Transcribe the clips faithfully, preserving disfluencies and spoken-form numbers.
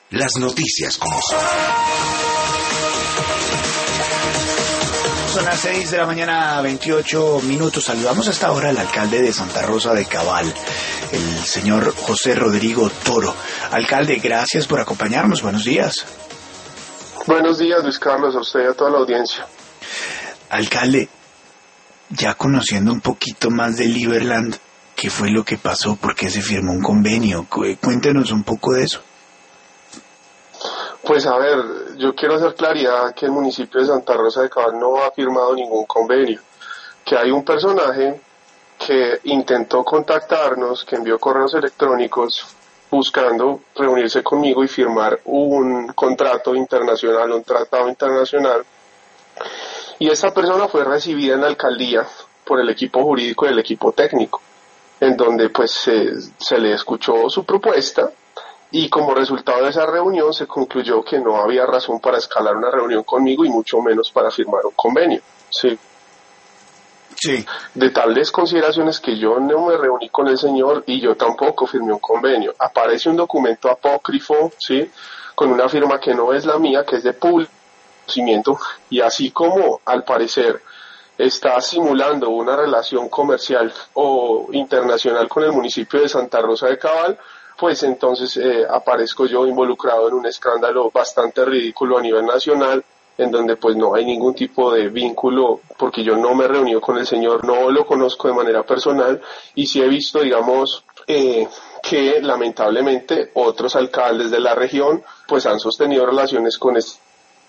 Las noticias como son. Son las seis de la mañana, veintiocho minutos. Saludamos hasta ahora al alcalde de Santa Rosa de Cabal, el señor José Rodrigo Toro. Alcalde, gracias por acompañarnos. Buenos días. Buenos días, Luis Carlos, a usted y a toda la audiencia. Alcalde, ya conociendo un poquito más de Liberland, ¿qué fue lo que pasó? ¿Por qué se firmó un convenio? Cuéntenos un poco de eso. Pues a ver, yo quiero hacer claridad que el municipio de Santa Rosa de Cabal no ha firmado ningún convenio, que hay un personaje que intentó contactarnos, que envió correos electrónicos buscando reunirse conmigo y firmar un contrato internacional, un tratado internacional, y esta persona fue recibida en la alcaldía por el equipo jurídico y el equipo técnico, en donde pues se, se le escuchó su propuesta. Y como resultado de esa reunión se concluyó que no había razón para escalar una reunión conmigo y mucho menos para firmar un convenio. Sí. Sí. De tales consideraciones que yo no me reuní con el señor y yo tampoco firmé un convenio. Aparece un documento apócrifo, sí, con una firma que no es la mía, que es de público conocimiento, y así como al parecer está simulando una relación comercial o internacional con el municipio de Santa Rosa de Cabal, pues entonces eh, aparezco yo involucrado en un escándalo bastante ridículo a nivel nacional, en donde pues no hay ningún tipo de vínculo, porque yo no me he reunido con el señor, no lo conozco de manera personal, y sí he visto, digamos, eh, que lamentablemente otros alcaldes de la región pues han sostenido relaciones con este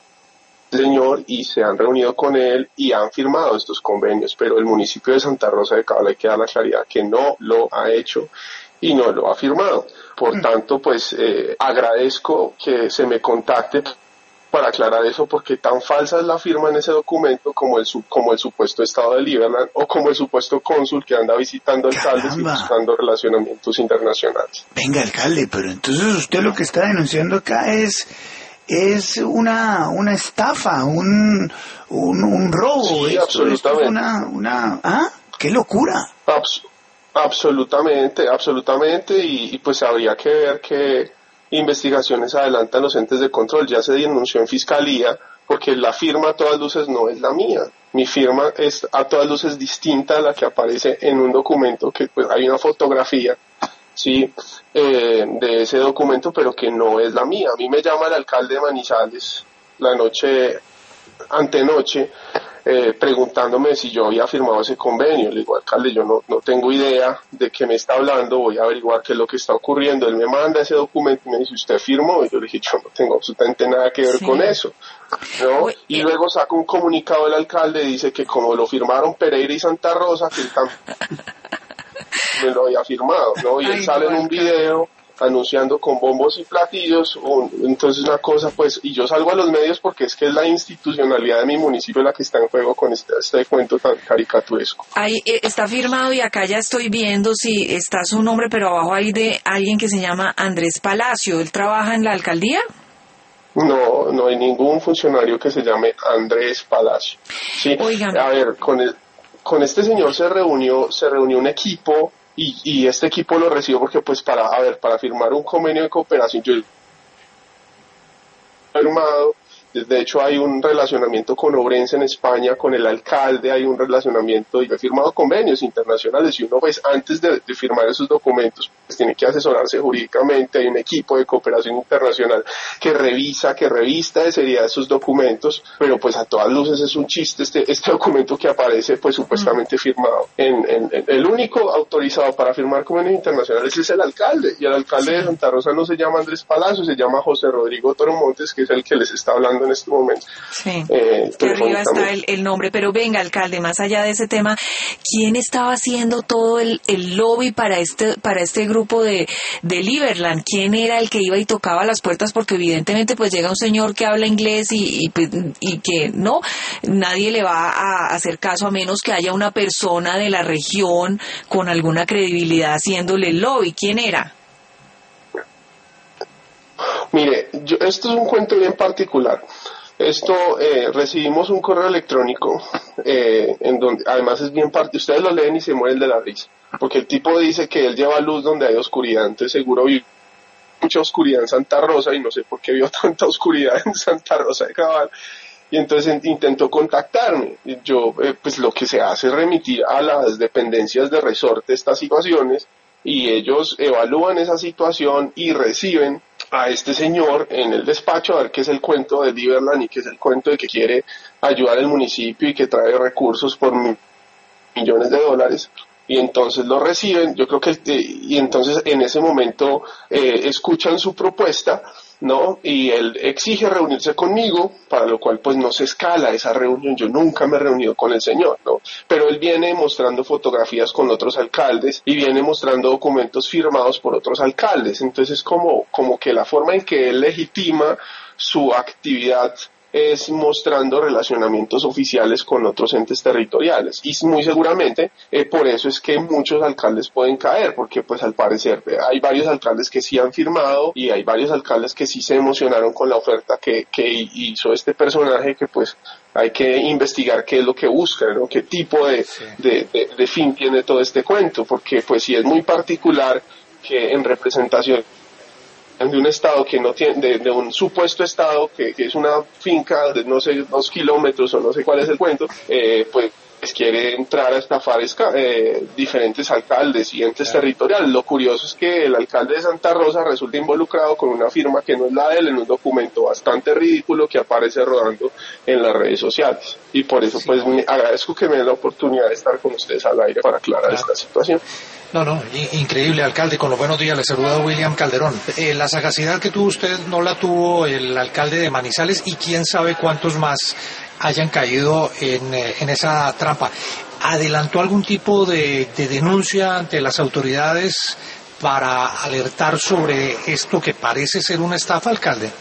señor y se han reunido con él y han firmado estos convenios, pero el municipio de Santa Rosa de Cabal, hay que dar la claridad que no lo ha hecho y no lo ha firmado. Por tanto, pues eh, agradezco que se me contacte para aclarar eso, porque tan falsa es la firma en ese documento como el su, como el supuesto estado de Liberland o como el supuesto cónsul que anda visitando alcaldes y buscando relacionamientos internacionales. Venga, alcalde, pero entonces usted lo que está denunciando acá es es una una estafa, un un, un robo. Sí, esto, absolutamente. Esto es una una ¿ah? ¡Qué locura! Abs- absolutamente, absolutamente, y, y pues habría que ver qué investigaciones adelantan los entes de control. Ya se denunció en fiscalía, porque la firma a todas luces no es la mía. Mi firma es a todas luces distinta a la que aparece en un documento, que pues hay una fotografía, sí, eh, de ese documento, pero que no es la mía. A mí me llama el alcalde de Manizales la noche, antenoche, eh, preguntándome si yo había firmado ese convenio. Le digo, alcalde, yo no, no tengo idea de qué me está hablando, voy a averiguar qué es lo que está ocurriendo. Él me manda ese documento y me dice, ¿usted firmó? Y yo le dije, yo no tengo absolutamente nada que ver sí. con eso, ¿no? Uy, y eh. luego saca un comunicado del alcalde y dice que como lo firmaron Pereira y Santa Rosa, que él también me lo había firmado, ¿no? Y él Ay, sale no, en un video anunciando con bombos y platillos, un, entonces una cosa pues, y yo salgo a los medios porque es que es la institucionalidad de mi municipio la que está en juego con este, este cuento tan caricaturesco. Ahí eh, está firmado y acá ya estoy viendo si está su nombre, pero abajo hay de alguien que se llama Andrés Palacio. ¿Él trabaja en la alcaldía? No, no hay ningún funcionario que se llame Andrés Palacio. Sí, Oigan. A ver, con el, con este señor se reunió, se reunió un equipo. Y, y este equipo lo recibió porque pues para, a ver, para firmar un convenio de cooperación yo he firmado, de hecho hay un relacionamiento con Ourense en España, con el alcalde hay un relacionamiento y he firmado convenios internacionales y uno pues antes de, de firmar esos documentos pues tiene que asesorarse jurídicamente, hay un equipo de cooperación internacional que revisa, que revista de seriedad esos documentos, pero pues a todas luces es un chiste este, este documento que aparece pues supuestamente firmado. En, en, en, el único autorizado para firmar convenios internacionales es el alcalde, y el alcalde de Santa Rosa no se llama Andrés Palacio, se llama José Rodrigo Toro Montes, que es el que les está hablando en este momento. Sí, eh, que arriba está el, el nombre, pero venga, alcalde, más allá de ese tema, ¿quién estaba haciendo todo el, el lobby para este para este grupo de, de Liberland? ¿Quién era el que iba y tocaba las puertas? Porque evidentemente pues llega un señor que habla inglés y, y, y que no, nadie le va a hacer caso a menos que haya una persona de la región con alguna credibilidad haciéndole el lobby. ¿Quién era? Mire, yo, esto es un cuento bien particular. Esto, eh, recibimos un correo electrónico, eh, en donde, además es bien particular, ustedes lo leen y se mueren de la risa, porque el tipo dice que él lleva luz donde hay oscuridad, entonces seguro mucha oscuridad en Santa Rosa y no sé por qué vio tanta oscuridad en Santa Rosa de Cabal. Y entonces intentó contactarme. Yo, eh, pues lo que se hace es remitir a las dependencias de resorte estas situaciones y ellos evalúan esa situación y reciben a este señor en el despacho a ver qué es el cuento de Liberland y qué es el cuento de que quiere ayudar al municipio y que trae recursos por millones de dólares. Y entonces lo reciben, yo creo que, eh, y entonces en ese momento eh, escuchan su propuesta, ¿no? Y él exige reunirse conmigo, para lo cual pues no se escala esa reunión, yo nunca me he reunido con el señor, ¿no? Pero él viene mostrando fotografías con otros alcaldes y viene mostrando documentos firmados por otros alcaldes, entonces como, como que la forma en que él legitima su actividad es mostrando relacionamientos oficiales con otros entes territoriales y muy seguramente eh, por eso es que muchos alcaldes pueden caer, porque pues al parecer eh, hay varios alcaldes que sí han firmado y hay varios alcaldes que sí se emocionaron con la oferta que, que hizo este personaje, que pues hay que investigar qué es lo que busca, ¿no? Qué tipo de, sí. de, de, de fin tiene todo este cuento, porque pues sí es muy particular que en representación de un estado que no tiene, de, de un supuesto estado que, que es una finca de no sé, dos kilómetros o no sé cuál es el cuento, eh, pues quiere entrar a estafar eh, diferentes alcaldes y entes claro. territoriales. Lo curioso es que el alcalde de Santa Rosa resulta involucrado con una firma que no es la de él en un documento bastante ridículo que aparece rodando en las redes sociales. Y por eso sí. pues me agradezco que me den la oportunidad de estar con ustedes al aire para aclarar claro. esta situación. No, no, increíble, alcalde. Con los buenos días, le saluda William Calderón. Eh, la sagacidad que tuvo usted no la tuvo el alcalde de Manizales y quién sabe cuántos más hayan caído en, en esa trampa. ¿Adelantó algún tipo de, de denuncia ante las autoridades para alertar sobre esto que parece ser una estafa, alcalde?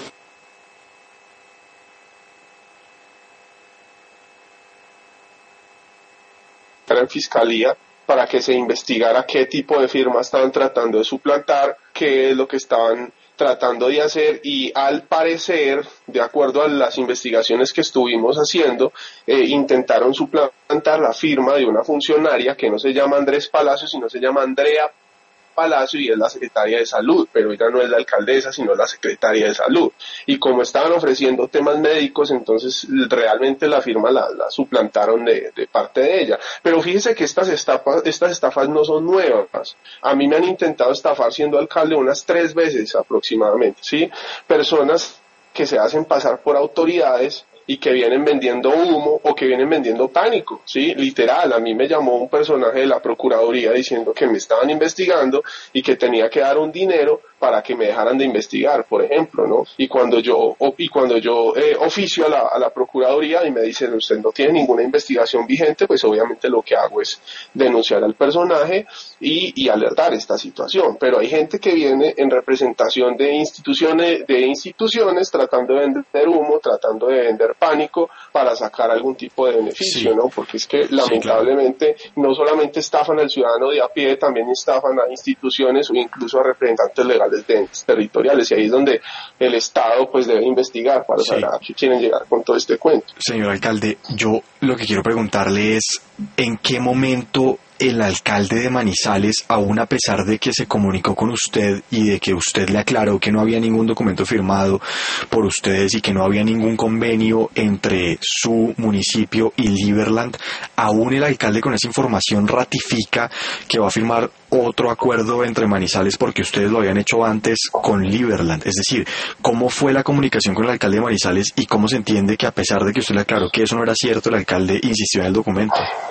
En fiscalía, para que se investigara qué tipo de firma estaban tratando de suplantar, qué es lo que estaban tratando de hacer, y al parecer, de acuerdo a las investigaciones que estuvimos haciendo, eh, intentaron suplantar la firma de una funcionaria que no se llama Andrés Palacio, sino se llama Andrea Palacio y es la secretaria de salud, pero ella no es la alcaldesa, sino la secretaria de salud. Y como estaban ofreciendo temas médicos, entonces realmente la firma la, la suplantaron de, de parte de ella. Pero fíjese que estas estafas, estas estafas no son nuevas. A mí me han intentado estafar siendo alcalde unas tres veces aproximadamente, ¿sí? Personas que se hacen pasar por autoridades y que vienen vendiendo humo o que vienen vendiendo pánico, ¿sí? Literal, a mí me llamó un personaje de la Procuraduría diciendo que me estaban investigando y que tenía que dar un dinero para que me dejaran de investigar, por ejemplo, ¿no? Y cuando yo y cuando yo eh, oficio a la, a la Procuraduría y me dicen, usted no tiene ninguna investigación vigente, pues obviamente lo que hago es denunciar al personaje y, y alertar esta situación. Pero hay gente que viene en representación de instituciones, de instituciones tratando de vender humo, tratando de vender pánico para sacar algún tipo de beneficio, sí. ¿no? Porque es que lamentablemente sí, claro. no solamente estafan al ciudadano de a pie, también estafan a instituciones o incluso a representantes legales de entes territoriales, y ahí es donde el Estado pues debe investigar para sí. saber a qué quieren llegar con todo este cuento. Señor alcalde, yo lo que quiero preguntarle es ¿en qué momento el alcalde de Manizales, aún a pesar de que se comunicó con usted y de que usted le aclaró que no había ningún documento firmado por ustedes y que no había ningún convenio entre su municipio y Liberland, aún el alcalde con esa información ratifica que va a firmar otro acuerdo entre Manizales porque ustedes lo habían hecho antes con Liberland? Es decir, ¿cómo fue la comunicación con el alcalde de Manizales y cómo se entiende que a pesar de que usted le aclaró que eso no era cierto, el alcalde insistió en el documento?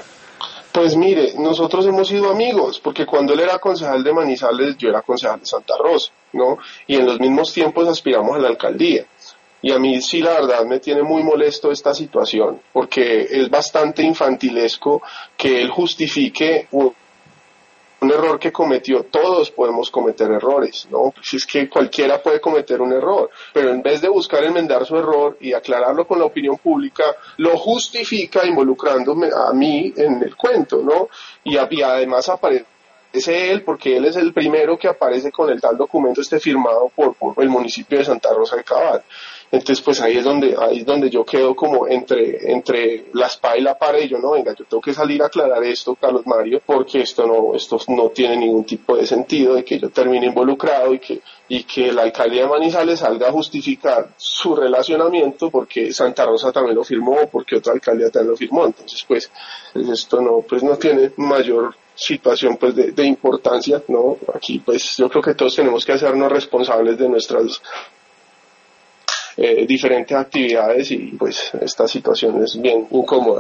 Pues mire, nosotros hemos sido amigos, porque cuando él era concejal de Manizales, yo era concejal de Santa Rosa, ¿no? Y en los mismos tiempos aspiramos a la alcaldía. Y a mí sí, la verdad, me tiene muy molesto esta situación, porque es bastante infantilesco que él justifique un, un error que cometió. Todos podemos cometer errores, ¿no? Pues es que cualquiera puede cometer un error, pero en vez de buscar enmendar su error y aclararlo con la opinión pública, lo justifica involucrándome a mí en el cuento, ¿no? Y, y además aparece él, porque él es el primero que aparece con el tal documento este firmado por, por el municipio de Santa Rosa de Cabal. Entonces pues ahí es donde ahí es donde yo quedo como entre entre la espada y la pared, y yo no, venga, yo tengo que salir a aclarar esto, Carlos Mario, porque esto no esto no tiene ningún tipo de sentido de que yo termine involucrado y que y que la alcaldía de Manizales salga a justificar su relacionamiento porque Santa Rosa también lo firmó, porque otra alcaldía también lo firmó. Entonces pues esto no pues no tiene mayor situación pues de, de importancia, ¿no? Aquí pues yo creo que todos tenemos que hacernos responsables de nuestras eh, diferentes actividades, y pues esta situación es bien incómoda.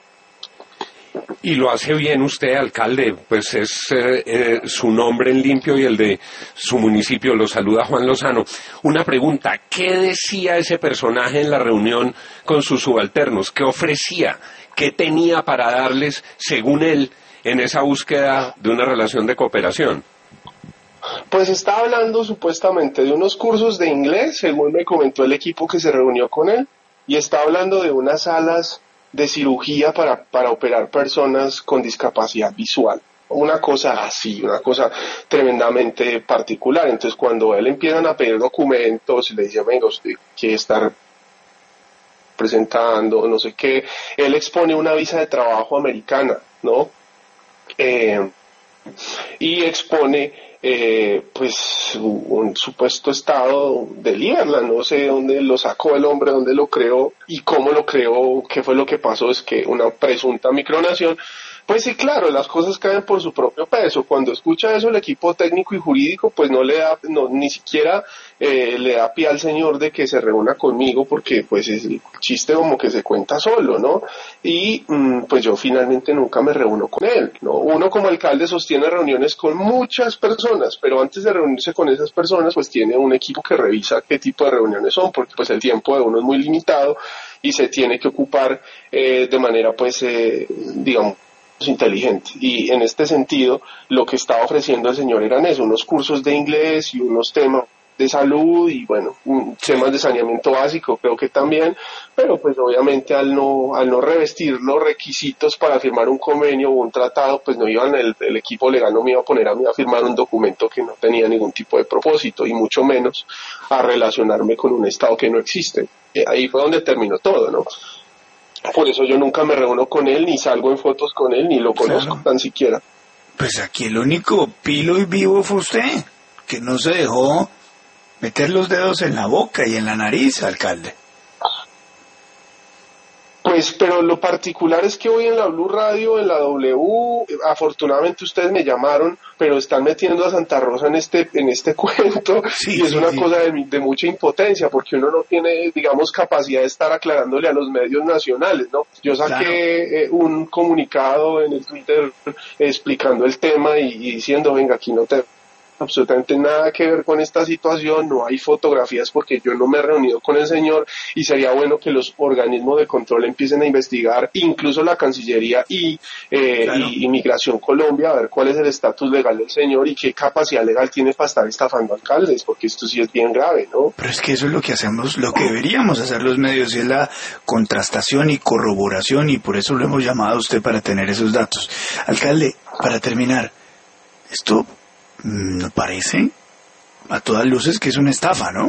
Y lo hace bien usted, alcalde, pues es eh, eh, su nombre en limpio y el de su municipio. Lo saluda Juan Lozano. Una pregunta, ¿qué decía ese personaje en la reunión con sus subalternos? ¿Qué ofrecía? ¿Qué tenía para darles, según él, en esa búsqueda de una relación de cooperación? Pues está hablando supuestamente de unos cursos de inglés, según me comentó el equipo que se reunió con él, y está hablando de unas salas de cirugía para, para operar personas con discapacidad visual. Una cosa así, una cosa tremendamente particular. Entonces cuando él empiezan a pedir documentos y le dice, venga, usted que está presentando, no sé qué, él expone una visa de trabajo americana, ¿no? Eh, y expone eh, pues un supuesto estado de Liberland, no sé dónde lo sacó el hombre, dónde lo creó y cómo lo creó, qué fue lo que pasó, es que una presunta micronación. Pues sí, claro, las cosas caen por su propio peso. Cuando escucha eso el equipo técnico y jurídico, pues no le da, no, ni siquiera eh, le da pie al señor de que se reúna conmigo, porque pues es el chiste como que se cuenta solo, ¿no? Y mm, pues yo finalmente nunca me reúno con él, ¿no? Uno como alcalde sostiene reuniones con muchas personas, pero antes de reunirse con esas personas, pues tiene un equipo que revisa qué tipo de reuniones son, porque pues el tiempo de uno es muy limitado y se tiene que ocupar eh, de manera pues, eh, digamos, inteligente. Y en este sentido lo que estaba ofreciendo el señor eran eso, unos cursos de inglés y unos temas de salud y bueno, temas de saneamiento básico creo que también, pero pues obviamente al no al no revestir los requisitos para firmar un convenio o un tratado, pues no iban, el, el equipo legal no me iba a poner a mí a firmar un documento que no tenía ningún tipo de propósito y mucho menos a relacionarme con un estado que no existe. Y ahí fue donde terminó todo, ¿no? Por eso yo nunca me reúno con él, ni salgo en fotos con él, ni lo conozco, claro, tan siquiera. Pues aquí el único pilo y vivo fue usted, que no se dejó meter los dedos en la boca y en la nariz, alcalde. Pues, pero lo particular es que hoy en la Blue Radio, en la W, afortunadamente ustedes me llamaron, pero están metiendo a Santa Rosa en este en este cuento, sí, y es sí, una sí. cosa de, de mucha impotencia, porque uno no tiene, digamos, capacidad de estar aclarándole a los medios nacionales, ¿no? Yo saqué claro. eh, un comunicado en el Twitter explicando el tema y, y diciendo, venga, aquí no te absolutamente nada que ver con esta situación, no hay fotografías porque yo no me he reunido con el señor y sería bueno que los organismos de control empiecen a investigar, incluso la Cancillería y, eh, claro. y Inmigración Colombia, a ver cuál es el estatus legal del señor y qué capacidad legal tiene para estar estafando alcaldes, porque esto sí es bien grave, ¿no? Pero es que eso es lo que hacemos, lo que deberíamos hacer los medios, y es la contrastación y corroboración, y por eso lo hemos llamado a usted para tener esos datos. Alcalde, para terminar, esto me parece a todas luces que es una estafa, ¿no?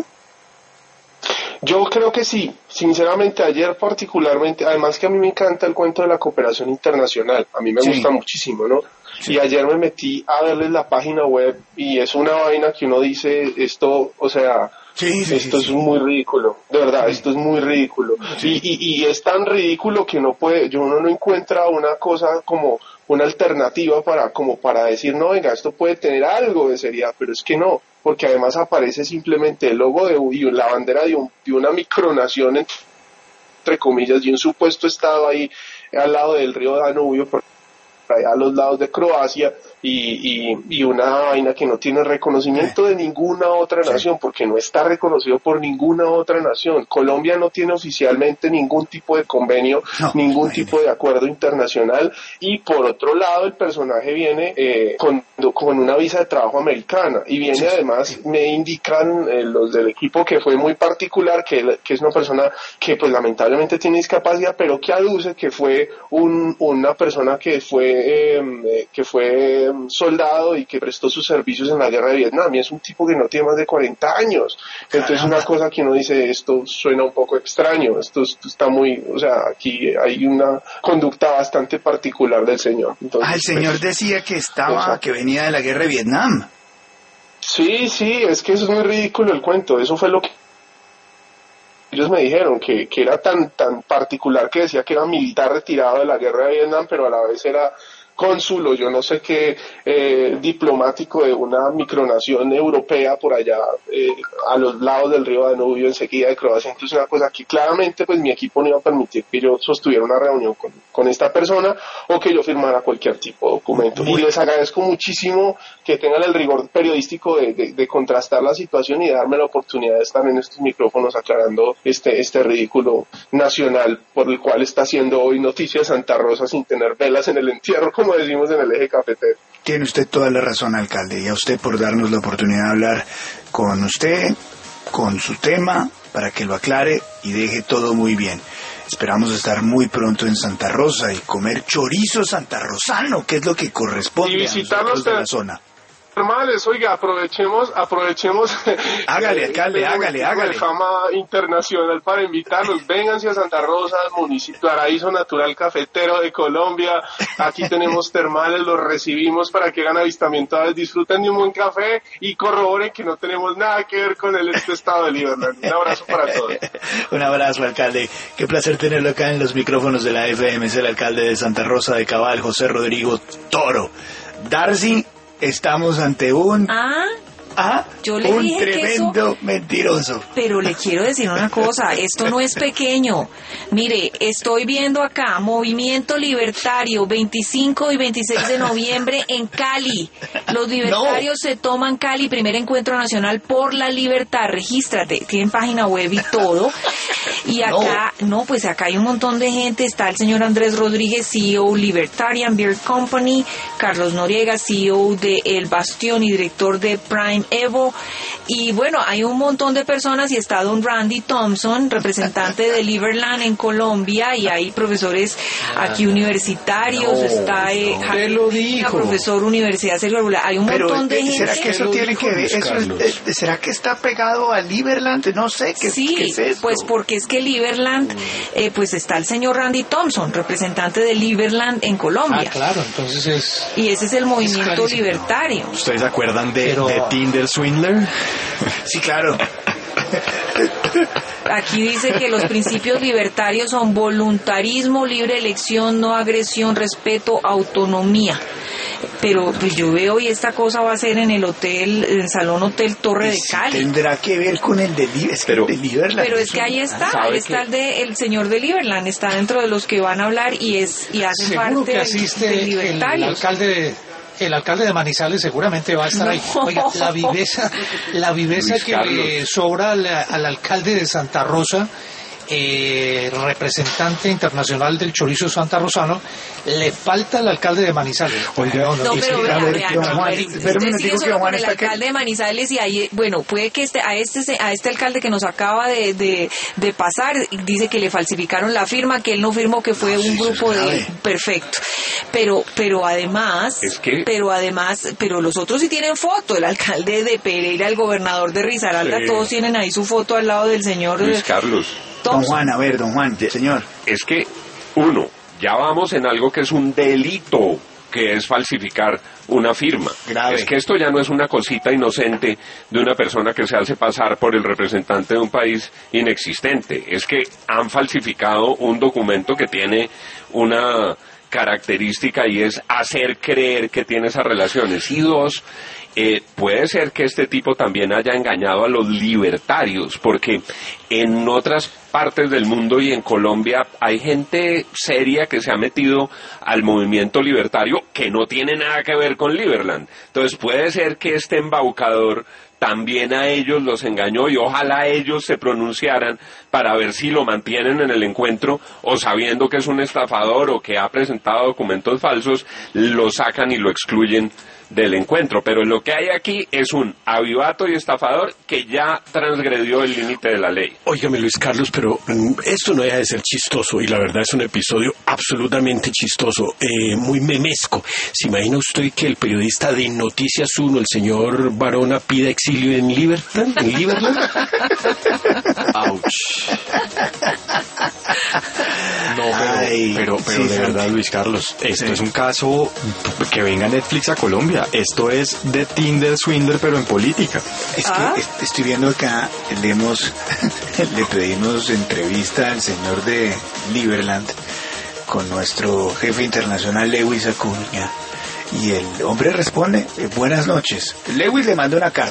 Yo creo que sí, sinceramente ayer particularmente, además que a mí me encanta el cuento de la cooperación internacional, a mí me sí. gusta muchísimo, ¿no? Sí. Y ayer me metí a verles la página web y es una vaina que uno dice, esto, o sea, sí, sí, esto sí, es sí. muy ridículo, de verdad, sí. esto es muy ridículo. Sí. Y, y, y es tan ridículo que no puede, yo uno no encuentra una cosa como una alternativa para como para decir, no, venga, esto puede tener algo de seriedad, pero es que no, porque además aparece simplemente el logo de y la bandera de, un, de una micronación, entre comillas, y un supuesto estado ahí al lado del río Danubio, por allá a los lados de Croacia, y, y, y una vaina que no tiene reconocimiento de ninguna otra nación, porque no está reconocido por ninguna otra nación. Colombia no tiene oficialmente ningún tipo de convenio, no, ningún tipo de acuerdo internacional, y por otro lado el personaje viene eh, con, con una visa de trabajo americana, y viene sí, además, sí. me indican eh, los del equipo que fue muy particular, que, que es una persona que pues lamentablemente tiene discapacidad, pero que aduce que fue un, una persona que fue, eh, que fue fue soldado y que prestó sus servicios en la guerra de Vietnam, y es un tipo que no tiene más de cuarenta años. Entonces, una cosa que uno dice, esto suena un poco extraño, esto, esto está muy, o sea, aquí hay una conducta bastante particular del señor. Entonces, ah, el señor pues, decía que estaba, o sea, que venía de la guerra de Vietnam. Sí, sí, es que eso es muy ridículo el cuento, eso fue lo que ellos me dijeron, que, que era tan, tan particular que decía que era militar retirado de la guerra de Vietnam, pero a la vez era cónsul o yo no sé qué eh, diplomático de una micronación europea por allá eh, a los lados del río Danubio, enseguida de Croacia. Entonces, una cosa que claramente pues mi equipo no iba a permitir que yo sostuviera una reunión con, con esta persona o que yo firmara cualquier tipo de documento. Y les agradezco muchísimo que tengan el rigor periodístico de, de, de contrastar la situación y darme la oportunidad de estar en estos micrófonos aclarando este, este ridículo nacional por el cual está haciendo hoy noticia Santa Rosa sin tener velas en el entierro, como decimos en el eje cafetero. Tiene usted toda la razón, alcalde, y a usted por darnos la oportunidad de hablar con usted, con su tema, para que lo aclare y deje todo muy bien. Esperamos estar muy pronto en Santa Rosa y comer chorizo santarrosano, que es lo que corresponde y visitar a nosotros de los la zona. Termales, oiga, aprovechemos, aprovechemos. Hágale, alcalde, hágale, hágale. De fama internacional para invitarlos. Vénganse a Santa Rosa, municipio paraíso natural cafetero de Colombia. Aquí tenemos termales, los recibimos para que hagan avistamiento, disfruten de un buen café y corroboren que no tenemos nada que ver con el este estado de Liberland. Un abrazo para todos. Un abrazo, alcalde. Qué placer tenerlo acá en los micrófonos de la F M. Es el alcalde de Santa Rosa de Cabal, José Rodrigo Toro. Darcy, estamos ante un... Ah, ah yo le un dije tremendo que eso, mentiroso. Pero le quiero decir una cosa, esto no es pequeño. Mire, estoy viendo acá, Movimiento Libertario, veinticinco y veintiséis de noviembre en Cali. Los libertarios no. se toman Cali, primer encuentro nacional por la libertad. Regístrate, tienen página web y todo. Y acá, no. no, pues acá hay un montón de gente. Está el señor Andrés Rodríguez, C E O Libertarian Beer Company, Carlos Noriega, C E O de El Bastión y director de Prime Evo. Y bueno, hay un montón de personas y está don Randy Thompson, representante de Liberland en Colombia, y hay profesores aquí universitarios, no, está eh, no, Javier, lo dijo. profesor Universidad Celular. Hay un Pero, montón de ¿será gente. ¿Será que eso tiene que ver? Eso es, eh, ¿Será que está pegado a Liberland? No sé, ¿qué, sí, ¿qué es eso? Pues porque es que Liberland, eh, pues está el señor Randy Thompson, representante de Liberland en Colombia. Ah, claro, entonces es... Y ese es el movimiento es libertario. ¿Ustedes se acuerdan de, Pero... de Tinder Swindler? Sí, claro. Aquí dice que los principios libertarios son voluntarismo, libre elección, no agresión, respeto, autonomía. Pero pues yo veo y esta cosa va a ser en el hotel, en el Salón Hotel Torre de Cali. Tendrá que ver con el de, es pero, que el de Liberland. Pero es que ahí está, ahí está el de el señor de Liberland, está dentro de los que van a hablar y es y hace Seguro parte que asiste de el, libertarios. el alcalde de... El alcalde de Manizales seguramente va a estar no. ahí. Oiga, la viveza, la viveza Luis que Carlos. le sobra al, al alcalde de Santa Rosa, eh, representante internacional del chorizo santarrosano, le falta al alcalde de Manizales. Oiga, no, no, no pero vea, vea, no, Juan, usted sigue solo con el alcalde que... de Manizales y ahí, bueno, puede que este, a este a este alcalde que nos acaba de, de, de pasar, dice que le falsificaron la firma, que él no firmó, que fue no, un sí, grupo de... Perfecto. Pero, pero además, es que... pero además, pero los otros sí tienen foto, el alcalde de Pereira, el gobernador de Risaralda, sí. todos tienen ahí su foto al lado del señor Luis Carlos. Don Juan, a ver, don Juan, señor. Es que, uno, ya vamos en algo que es un delito, que es falsificar una firma. Grave. Es que esto ya no es una cosita inocente de una persona que se hace pasar por el representante de un país inexistente. Es que han falsificado un documento que tiene una característica y es hacer creer que tiene esas relaciones. Y dos, eh, puede ser que este tipo también haya engañado a los libertarios, porque en otras partes del mundo y en Colombia hay gente seria que se ha metido al movimiento libertario que no tiene nada que ver con Liberland. Entonces puede ser que este embaucador también a ellos los engañó y ojalá ellos se pronunciaran para ver si lo mantienen en el encuentro o sabiendo que es un estafador o que ha presentado documentos falsos, lo sacan y lo excluyen del encuentro. Pero lo que hay aquí es un avivato y estafador que ya transgredió el límite de la ley. Óigame, Luis Carlos, pero mm, esto no deja de ser chistoso, y la verdad es un episodio absolutamente chistoso, eh, muy memesco. ¿Se imagina usted que el periodista de Noticias uno, el señor Barona, pida exilio en Liberland? ¿En Liberland? Ouch. No, pero, Ay, pero, pero sí, de verdad, Santi. Luis Carlos, esto Sí. es un caso que venga Netflix a Colombia. Esto es de Tinder Swindler, pero en política. Es Ah. que est- estoy viendo acá, le, hemos, le pedimos entrevista al señor de Liberland con nuestro jefe internacional Lewis Acuña, y el hombre responde, eh, buenas noches. Lewis le manda una carta.